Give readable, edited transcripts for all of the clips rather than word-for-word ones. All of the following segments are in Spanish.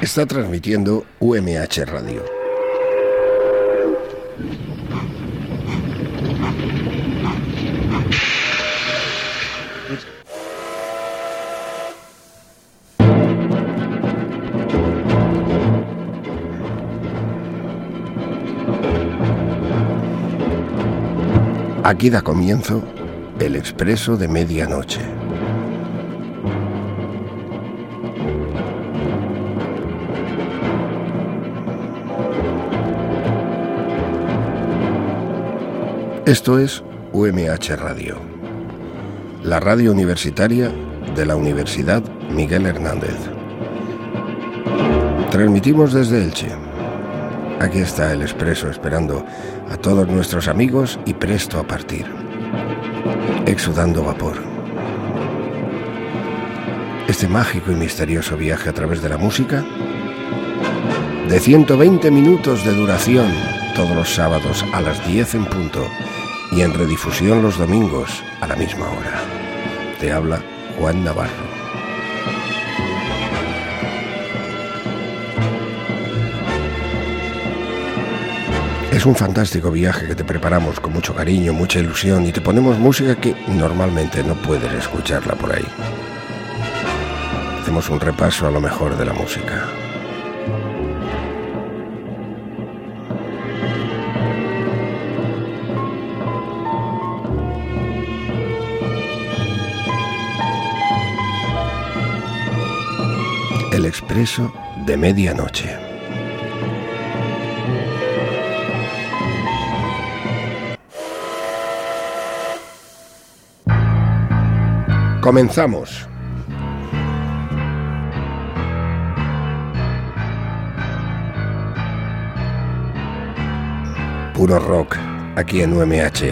Está transmitiendo UMH Radio. Aquí da comienzo el Expreso de Medianoche. Esto es UMH Radio, la radio universitaria de la Universidad Miguel Hernández. Transmitimos desde Elche. Aquí está el Expreso esperando a todos nuestros amigos y presto a partir, exudando vapor. Este mágico y misterioso viaje a través de la música, de 120 minutos de duración, todos los sábados a las 10 en punto y en redifusión los domingos a la misma hora. Te habla Juan Navarro. Es un fantástico viaje que te preparamos con mucho cariño, mucha ilusión y te ponemos música que normalmente no puedes escucharla por ahí. Hacemos un repaso a lo mejor de la música. El Expreso de Medianoche. Comenzamos. Puro rock, aquí en UMH.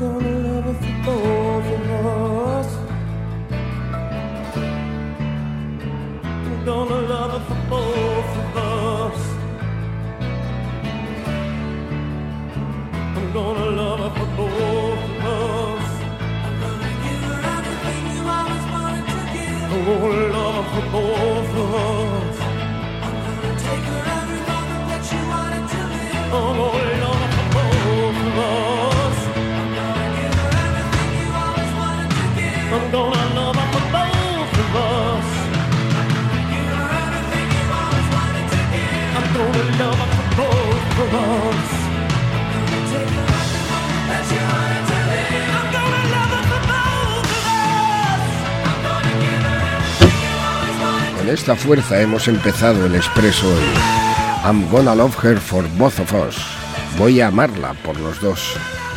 Con esta fuerza hemos empezado el expreso hoy. I'm gonna love her for both of us. Voy a amarla por los dos.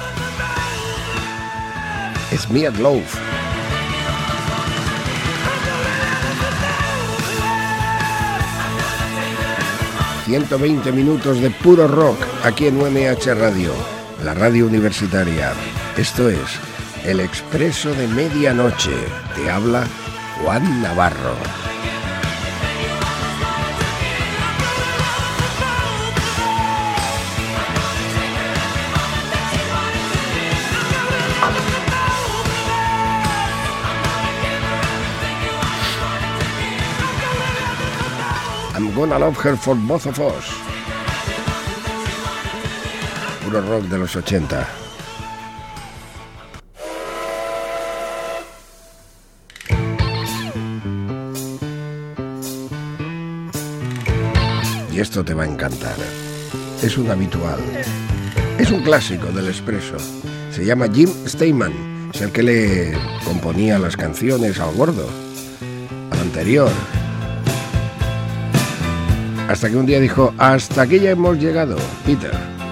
Es Mia Love. 120 minutos de puro rock aquí en UMH Radio, la radio universitaria. Esto es El Expreso de Medianoche. Te habla Juan Navarro. I'm gonna love her for both of us. Puro rock de los 80. Y esto te va a encantar. Es un habitual. Es un clásico del expreso. Se llama Jim Steinman. Es el que le componía las canciones al gordo, al anterior. Hasta que un día dijo, hasta aquí ya hemos llegado, Peter.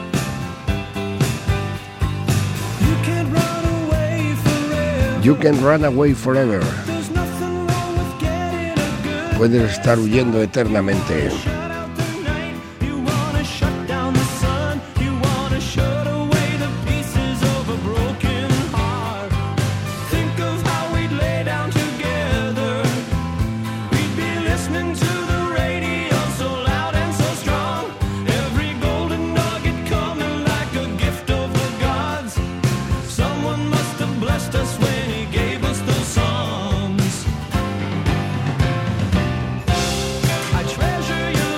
You can run away forever. Puedes estar huyendo eternamente. Treasure you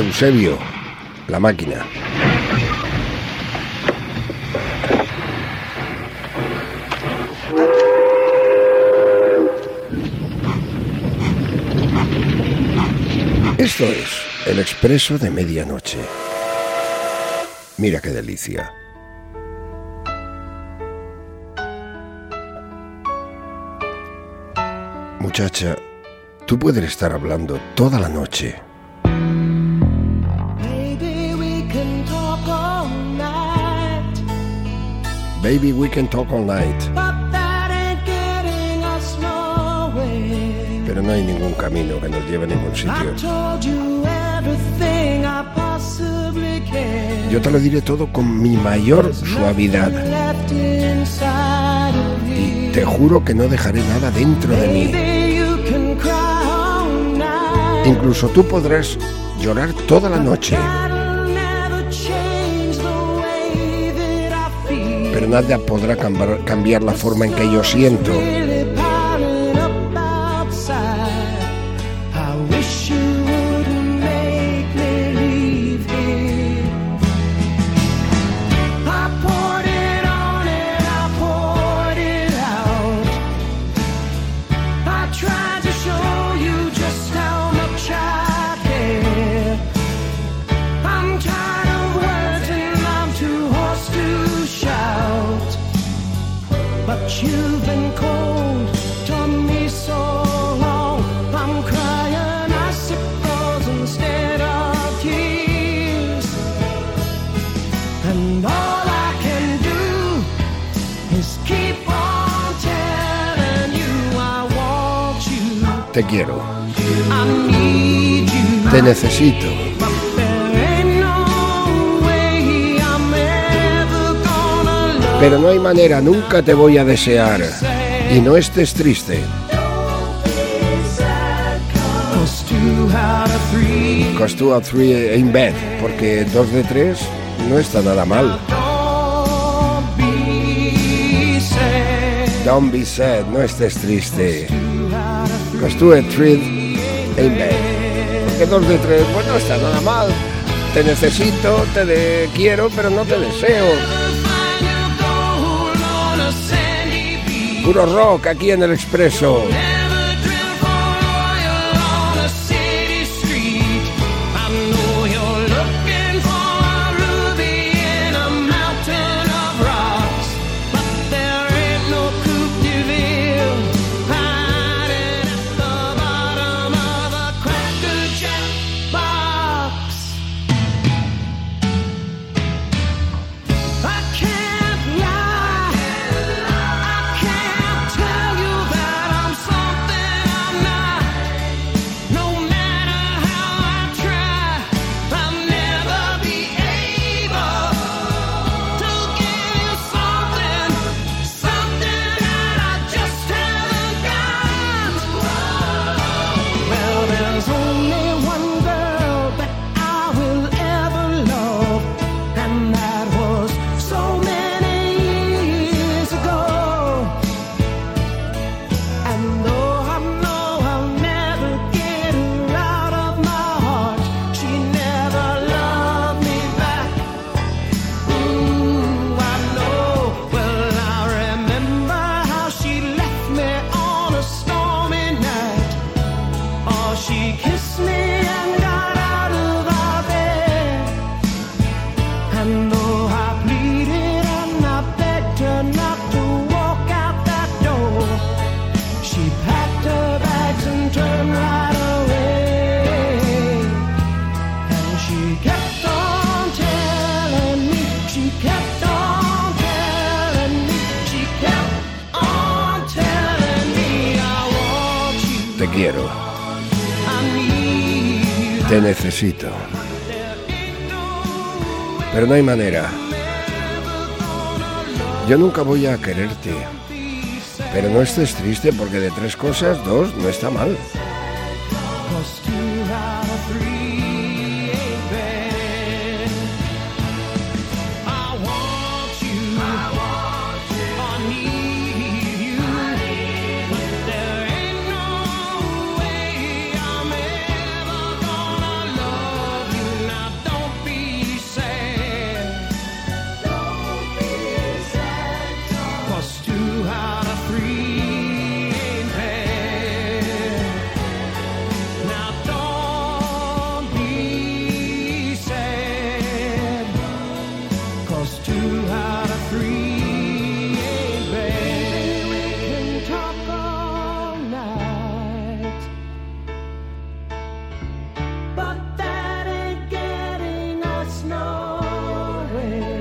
Eusebio, La Máquina. Esto es El Expreso de Medianoche. Mira qué delicia. Muchacha, tú puedes estar hablando toda la noche. Baby, we can talk all night. Baby, we can talk all night. But that ain't getting us nowhere. Pero no hay ningún camino que nos lleve a ningún sitio. I told you everything I possibly can. Yo te lo diré todo con mi mayor suavidad. Y te juro que no dejaré nada dentro de mí. Incluso tú podrás llorar toda la noche, pero nada podrá cambiar la forma en que yo siento. You've been cold to me so long. I'm crying icicles instead of tears. And all I can do is keep on telling you I want you. Te quiero. I need you. Te necesito. Pero no hay manera, nunca te voy a desear. Y no estés triste. Cause 2 out of 3 in bed. Porque 2 de 3 no está nada mal. Don't be sad, no estés triste. Cause 2 out of 3 in bed. Porque 2 de 3, pues no está nada mal. Te necesito, te quiero, pero no te deseo. Puro rock aquí en El Expreso. Te quiero. Te necesito. Pero no hay manera. Yo nunca voy a quererte. Pero no estés triste porque de 3 cosas 2 no está mal. free, baby. We can talk all night, but that ain't getting us nowhere.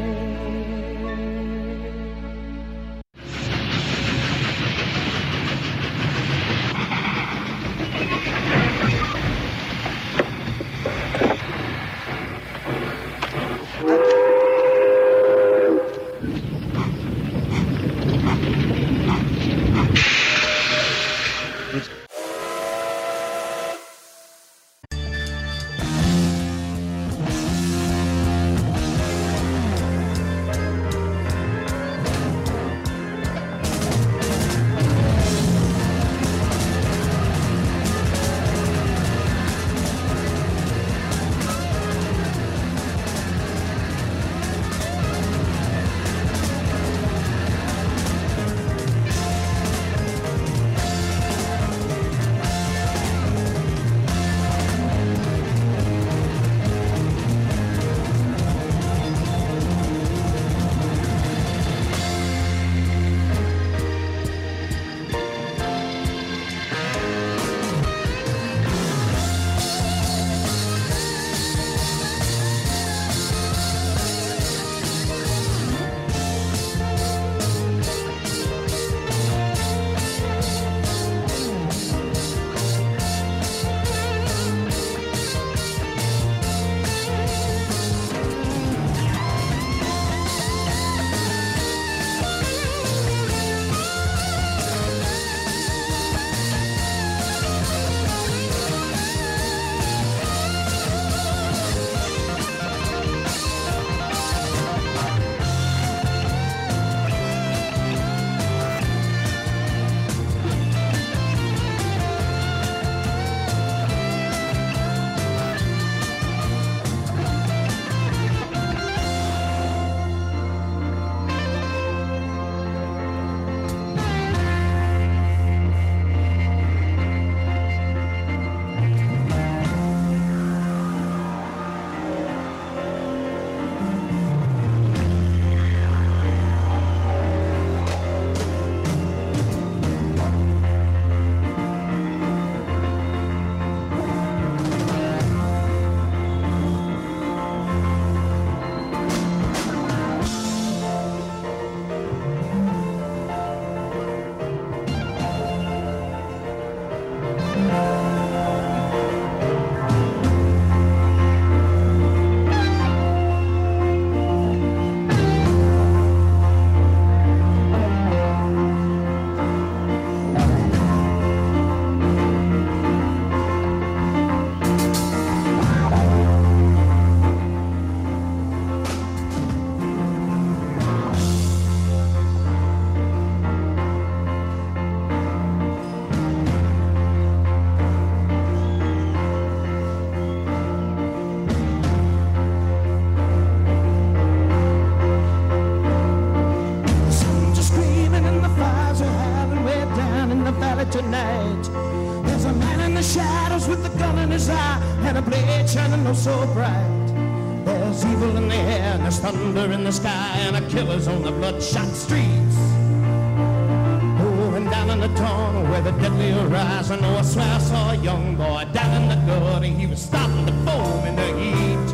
Tonight, there's a man in the shadows with a gun in his eye and a blade shining oh so bright. There's evil in the air and there's thunder in the sky and a killer's on the bloodshot streets. Oh, and down in the tunnel where the deadly horizon, oh, I swear I saw a young boy down in the gutter. He was starting to foam in the heat.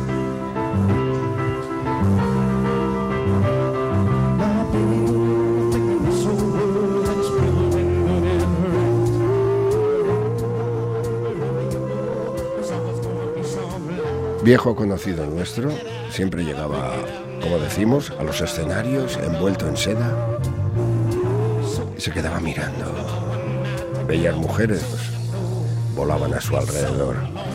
Viejo conocido nuestro, siempre llegaba, como decimos, a los escenarios envuelto en seda y se quedaba mirando. Bellas mujeres volaban a su alrededor.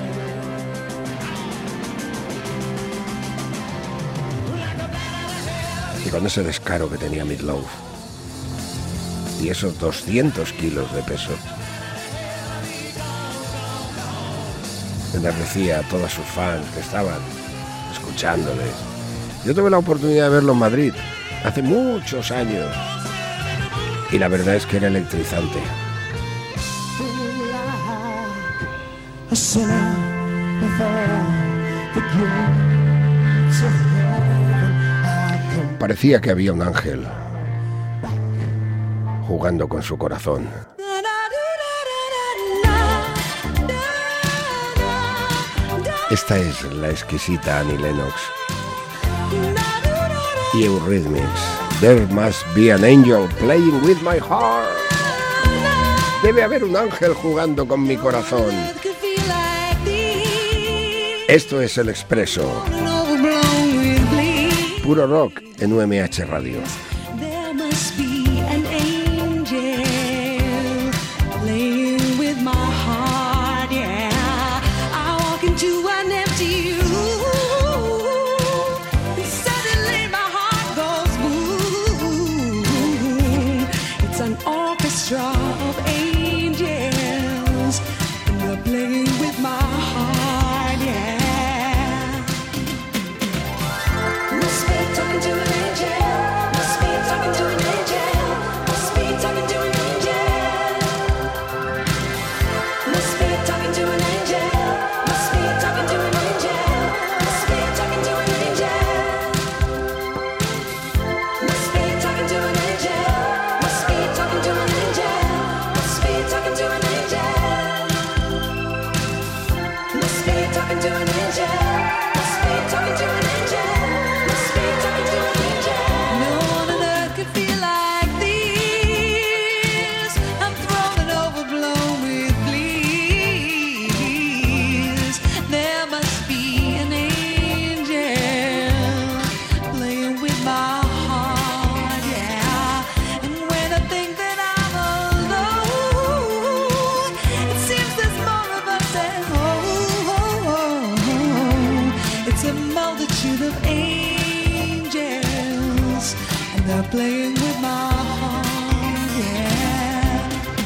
Y con ese descaro que tenía Meatloaf y esos 200 kilos de peso, enardecía a todas sus fans que estaban escuchándole. Yo tuve la oportunidad de verlo en Madrid hace muchos años y la verdad es que era electrizante. parecía que había un ángel jugando con su corazón. Esta es la exquisita Annie Lennox y Eurythmics. There must be an angel playing with my heart. Debe haber un ángel jugando con mi corazón. Esto es El Expreso. Puro rock en UMH Radio. Playing with my heart, yeah.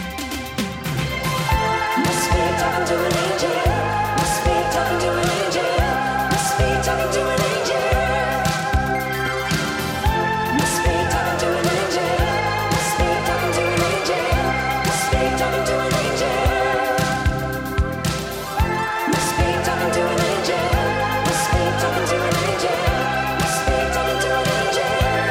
Must be talking to an angel. Must be talking to an angel. Must be talking to an angel. Must be talking to an angel. Must be talking to an angel. Must be talking to an angel. Must be talking to an angel. Must be talking to an angel. Must be talking to an angel.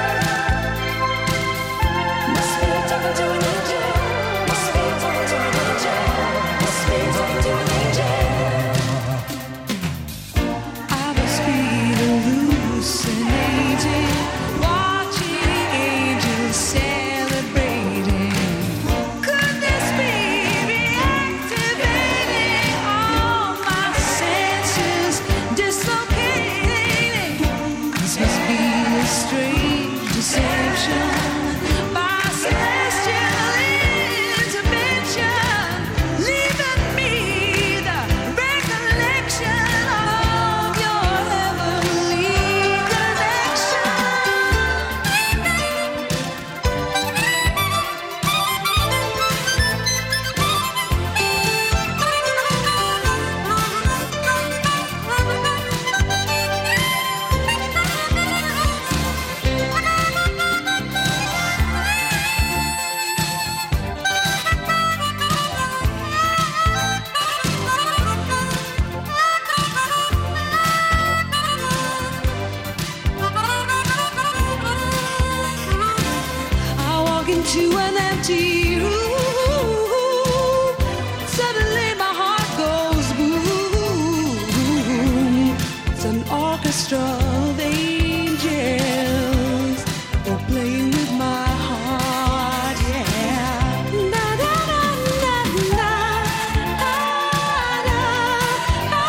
Into an empty room, suddenly my heart goes boom. It's an orchestra of angels, they're playing with my heart, yeah. Na na na na na, na na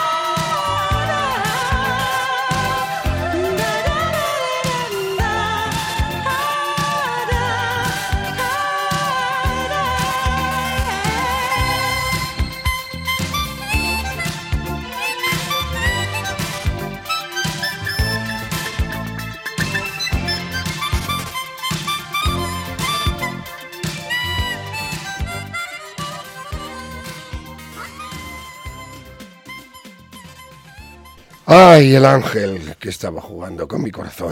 ¡Ay, el ángel que estaba jugando con mi corazón!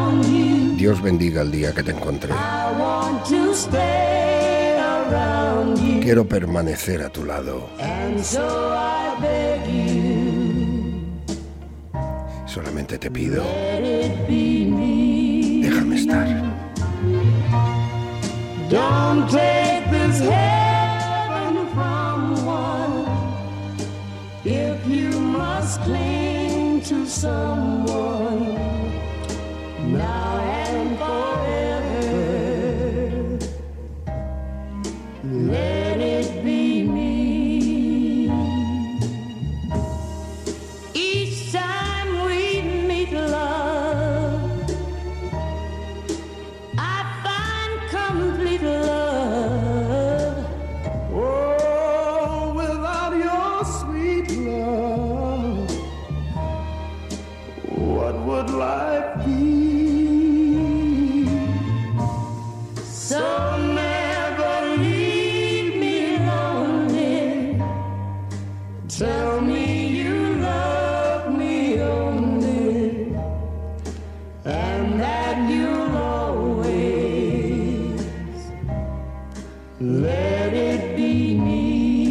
Dios bendiga el día que te encontré. Quiero permanecer a tu lado. Solamente te pido, déjame estar. Don't take this heaven from one. If you must cling to someone now and forever, let it be me. Each time we meet, love, I find complete love. Oh, without your sweet love, what would life be? So never leave me lonely. Tell me you love me only, and that you'll always let it be me.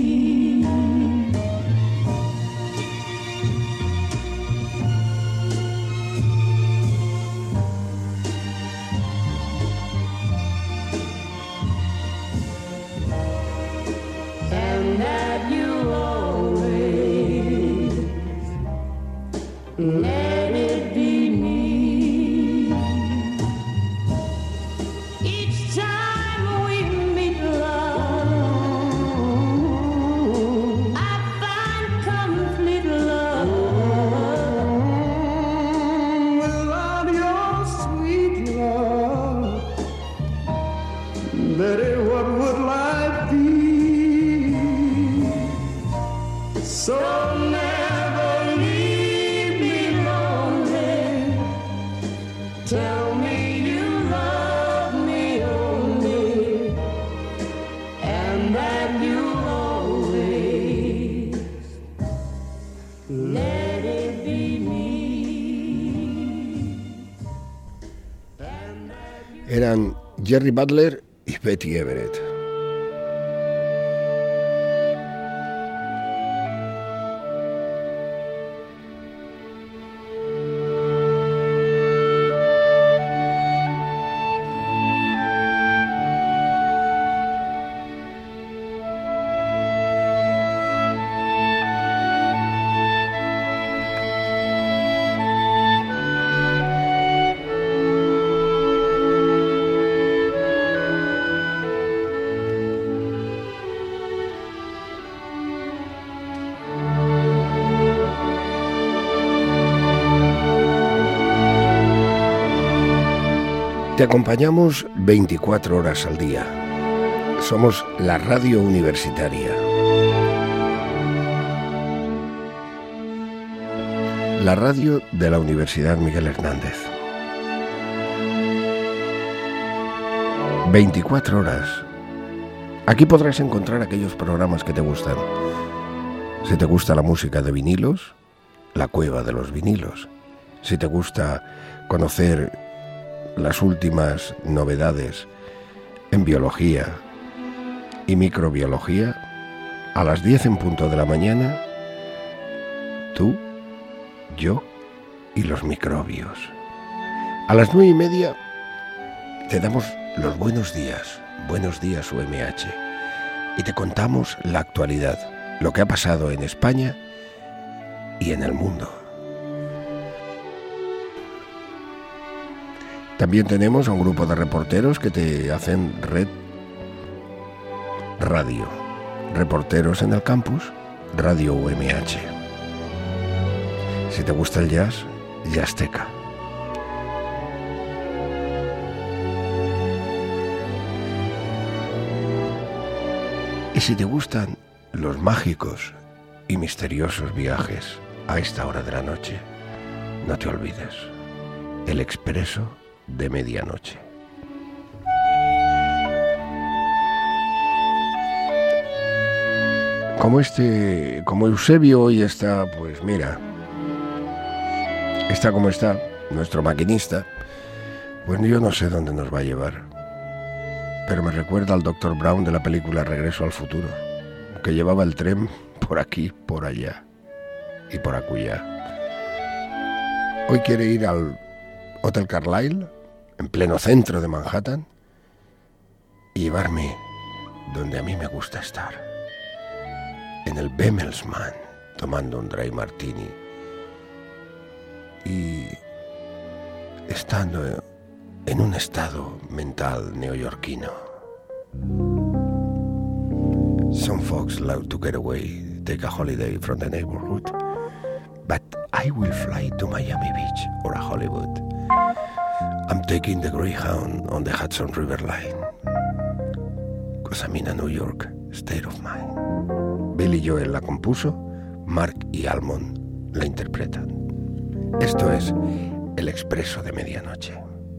And that you'll always let it be me. Each time we meet, love, I find complete love. Without your sweet love, Betty, what would life be? So never leave me lonely. Tell me you love me only, and that you'll always let it be me. Eran Jerry Butler y Betty Everett. Te acompañamos 24 horas al día. Somos la radio universitaria. La radio de la Universidad Miguel Hernández. 24 horas. Aquí podrás encontrar aquellos programas que te gustan. Si te gusta la música de vinilos, La Cueva de los Vinilos. Si te gusta conocer las últimas novedades en biología y microbiología, a las 10 en punto de la mañana, tú, yo y los microbios. A las 9:30 te damos los buenos días UMH, y te contamos la actualidad, lo que ha pasado en España y en el mundo. También tenemos a un grupo de reporteros que te hacen Red Radio. Reporteros en el campus, Radio UMH. Si te gusta el jazz, Jazzteca. Y si te gustan los mágicos y misteriosos viajes a esta hora de la noche, no te olvides, El Expreso de Medianoche. Como Eusebio hoy está, pues mira, está como está, nuestro maquinista, pues yo no sé dónde nos va a llevar, pero me recuerda al Dr. Brown de la película Regreso al Futuro, que llevaba el tren por aquí, por allá y por acullá. Hoy quiere ir al Hotel Carlyle, en pleno centro de Manhattan, y llevarme donde a mí me gusta estar, en el Bemmelsman, tomando un dry martini y estando en un estado mental neoyorquino. Some folks love to get away, take a holiday from the neighborhood, but I will fly to Miami Beach or a Hollywood. I'm taking the Greyhound on the Hudson River Line, 'cause I'm in a New York state of mind. Billy Joel la compuso, Mark y Almond la interpretan. Esto es El Expreso de Medianoche.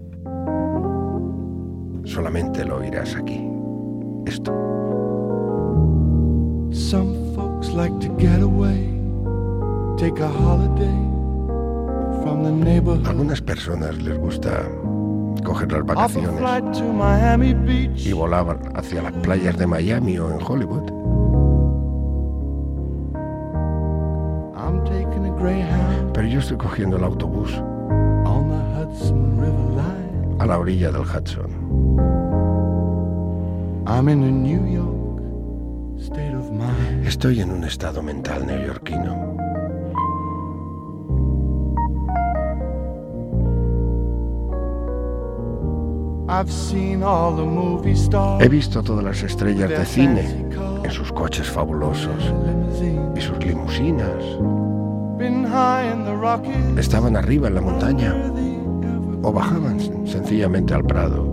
Solamente lo oirás aquí. Esto. Some folks like to get away, take a holiday from the neighborhood. Algunas personas les gusta coger las vacaciones to Miami Beach. Y volar hacia las playas de Miami o en Hollywood. I'm taking a Greyhound. Pero yo estoy cogiendo el autobús On the Hudson River Line. a la orilla del Hudson. I'm in a New York state of mind. Estoy en un estado mental neoyorquino. I've seen all the movie stars. He visto todas las estrellas de cine en sus coches fabulosos y sus limusinas. Been high in the Rockies. Estaban arriba en la montaña o bajaban sencillamente al prado.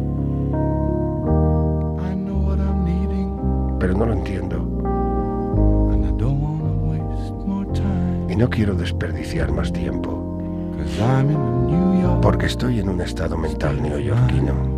I know what I'm needing, Pero no lo entiendo and I don't wanna waste more time. y no quiero desperdiciar más tiempo 'Cause I'm in a New York. porque estoy en un estado mental neoyorquino.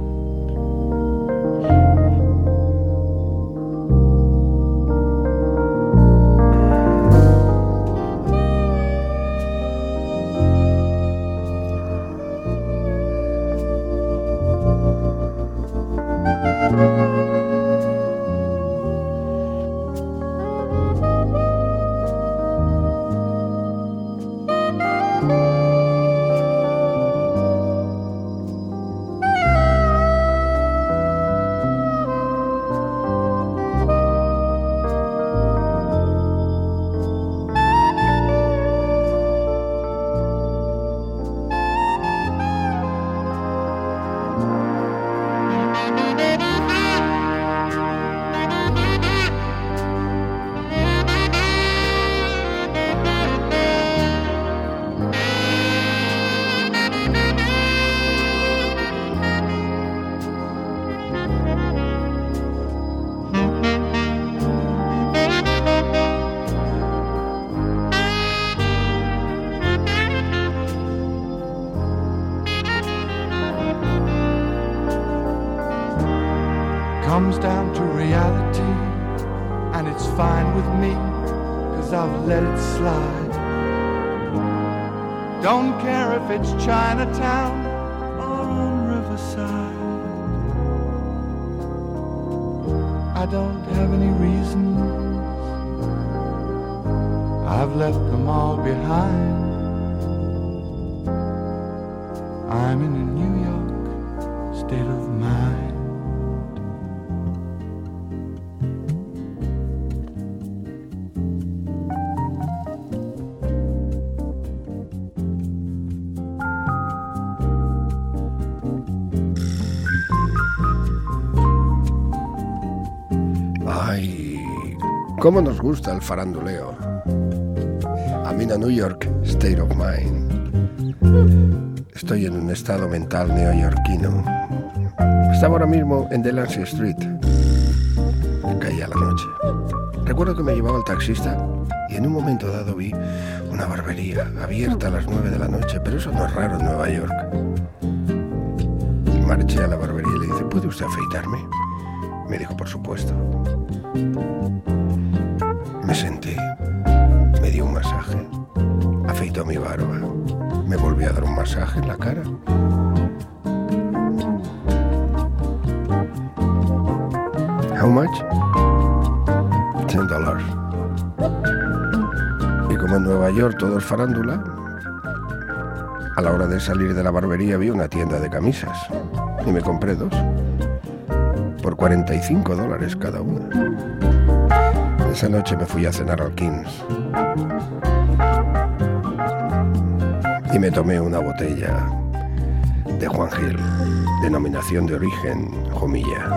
Comes down to reality, and it's fine with me, 'cause I've let it slide. Don't care if it's Chinatown or on Riverside. I don't have any reasons, I've left them all behind. I'm in a New York state of mind. ¿Cómo nos gusta el faranduleo? I'm in a New York state of mind. Estoy en un estado mental neoyorquino. Estaba ahora mismo en Delancey Street. Caía la noche. Recuerdo que me llevaba el taxista y en un momento dado vi una barbería abierta a las 9 de la noche, pero eso no es raro en Nueva York. Marché a la barbería y le dije, ¿puede usted afeitarme? Me dijo, por supuesto. Me senté, me dio un masaje, afeitó mi barba, me volvió a dar un masaje en la cara. How much? $10. Y como en Nueva York todo es farándula, a la hora de salir de la barbería vi una tienda de camisas y me compré 2 por $45 cada una. Esa noche me fui a cenar al King's y me tomé una botella de Juan Gil, denominación de origen Jomilla.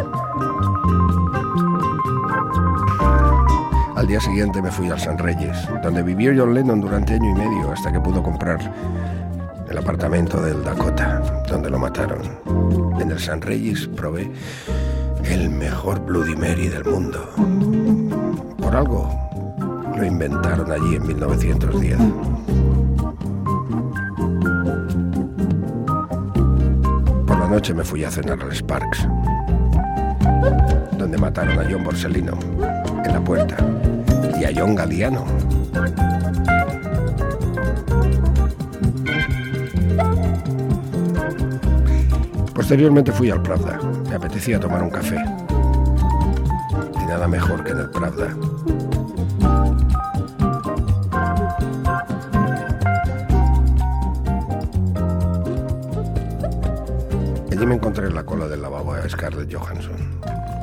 Al día siguiente me fui al San Reyes, donde vivió John Lennon durante año y medio hasta que pudo comprar el apartamento del Dakota, donde lo mataron. En el San Reyes probé el mejor Bloody Mary del mundo. Por algo lo inventaron allí en 1910. Por la noche me fui a cenar al Sparks, donde mataron a John Borsellino en la puerta y a John Galliano. Posteriormente fui al Pravda. Me apetecía tomar un café. Y nada mejor que en el Pravda. Allí me encontré en la cola del lavabo a Scarlett Johansson.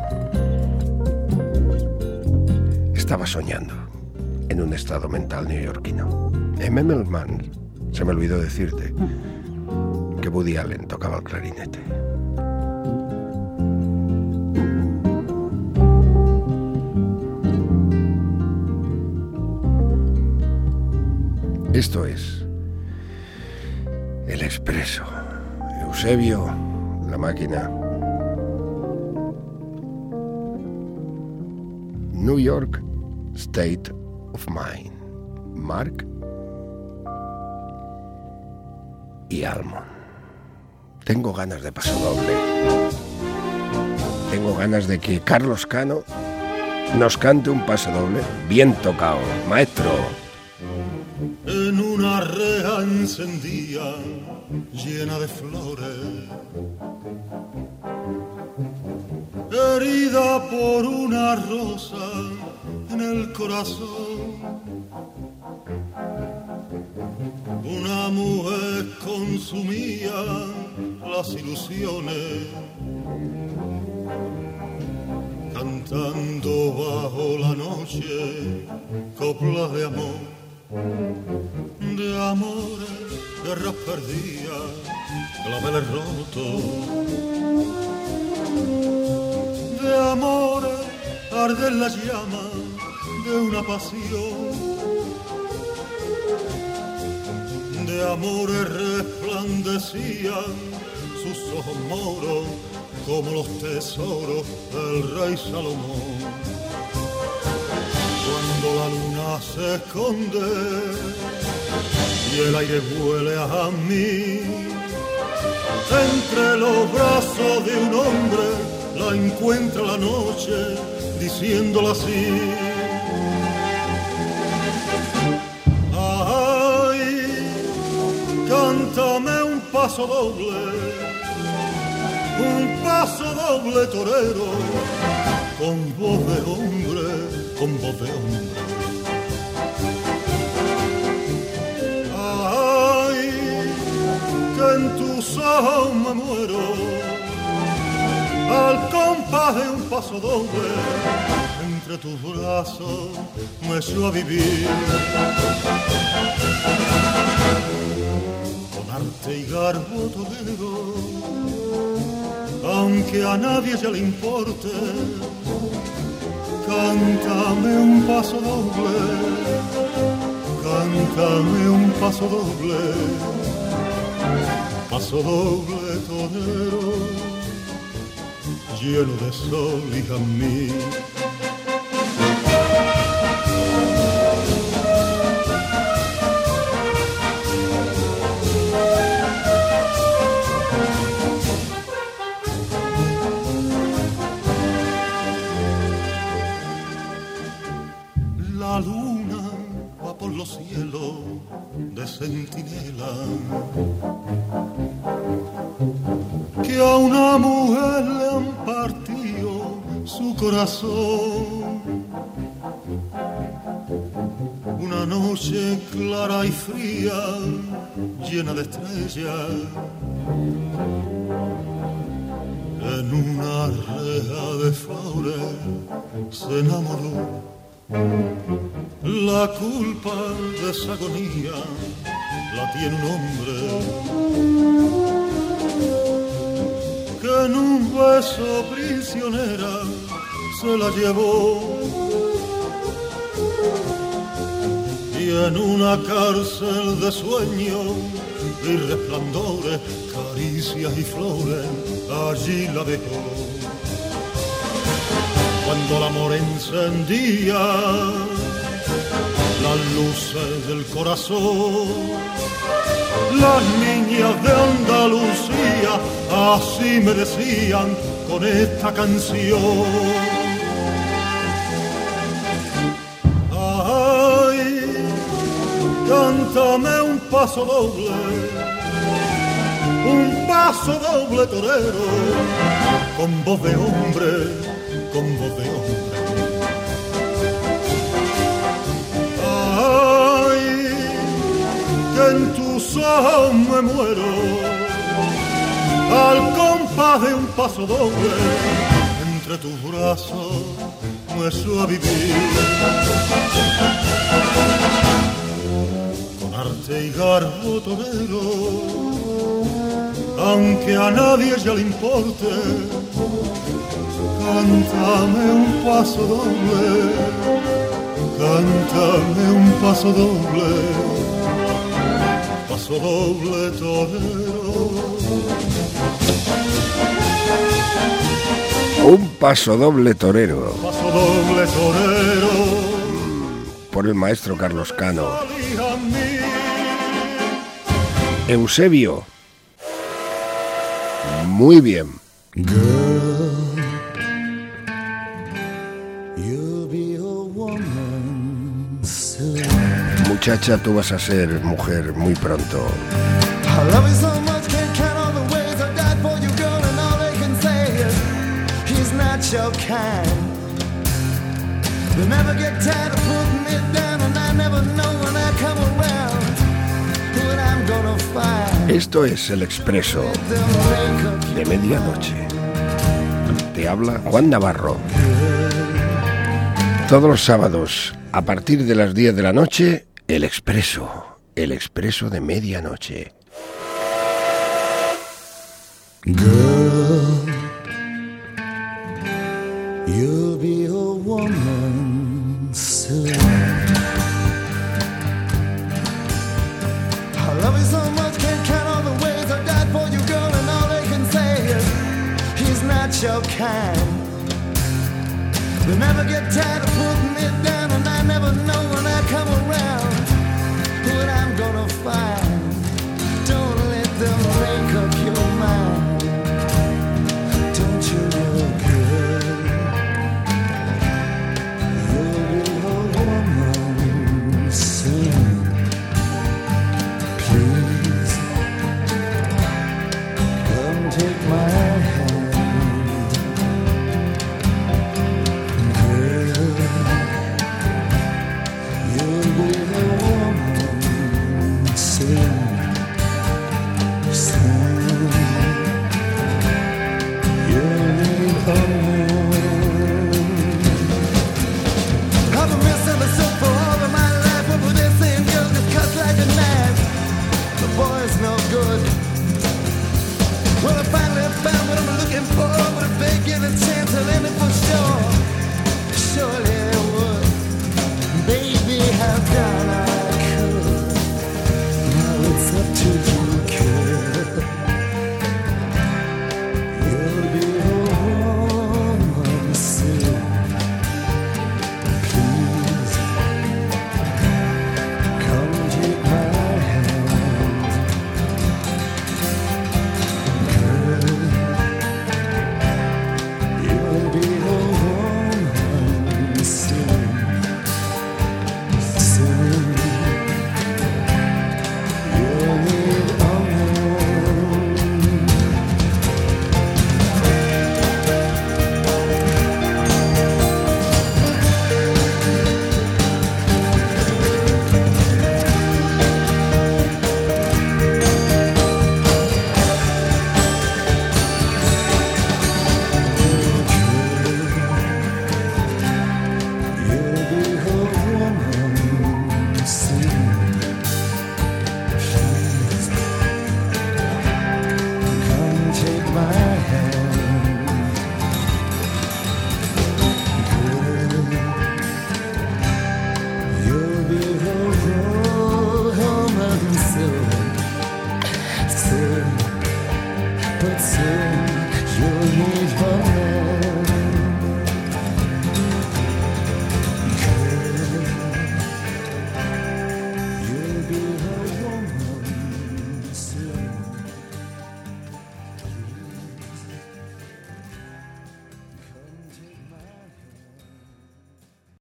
Estaba soñando en un estado mental neoyorquino. En Memmelmann se me olvidó decirte que Woody Allen tocaba el clarinete. Esto es El Expreso. Eusebio, la máquina. New York State of Mind. Mark y Almond. Tengo ganas de pasodoble. Tengo ganas de que Carlos Cano nos cante un pasodoble bien tocado. Maestro. En una reja encendida llena de flores, herida por una rosa en el corazón, una mujer consumía las ilusiones, cantando bajo la noche coplas de amor. De amores, guerras perdidas, claveles rotos. De amores, arden las llamas de una pasión. De amores resplandecían sus ojos moros como los tesoros del rey Salomón. Cuando la luna se esconde y el aire huele a mí, entre los brazos de un hombre la encuentra la noche diciéndola así. Ay, cántame un paso doble torero, con voz de hombre, con voz de hombre. Ay, que en tus ojos me muero, al compás de un paso doble, entre tus brazos me echo a vivir. Con arte y garbo torero, aunque a nadie ya le importe, cántame un paso doble, cántame un paso doble torero, lleno de sol y jazmín. La luna va por los cielos de centinela, que a una mujer le han partido su corazón. Una noche clara y fría, llena de estrellas, en una reja de flores se enamoró. La culpa de esa agonía la tiene un hombre que en un beso prisionera se la llevó. Y en una cárcel de sueños y resplandores, caricias y flores, allí la dejó. Cuando el amor encendía las luces del corazón, las niñas de Andalucía así me decían con esta canción. Ay, cántame un paso doble torero, con voz de hombre, con voz de hombre. Ay, que en tus ojos me muero, al compás de un paso doble, entre tus brazos me suelo vivir. Con arte y garbo torero, aunque a nadie ya le importe, cántame un paso doble, cántame un paso doble torero. Un paso doble torero. Paso doble torero. Por el maestro Carlos Cano. Eusebio. Muy bien. Girl, you'll be a woman soon. Muchacha, tú vas a ser mujer muy pronto. I love you so much, can't count all the ways I died for you, girl, and all they can say is he's not your kind. They never get tired of putting me down, and I never know when I come around what I'm gonna find. Esto es El Expreso de Medianoche. Te habla Juan Navarro. Todos los sábados, a partir de las 10 de la noche, El Expreso de Medianoche. Girl, you'll be a woman soon. I love you so much, can't count all the ways I died for you, girl, and all they can say is he's not your kind. They never get tired of putting me down, and I never know when I come around what I'm gonna find. Don't let them make up your mind. Don't you know, girl, you'll be a woman soon. Please, come take my hand, girl. You'll be a woman soon. soon.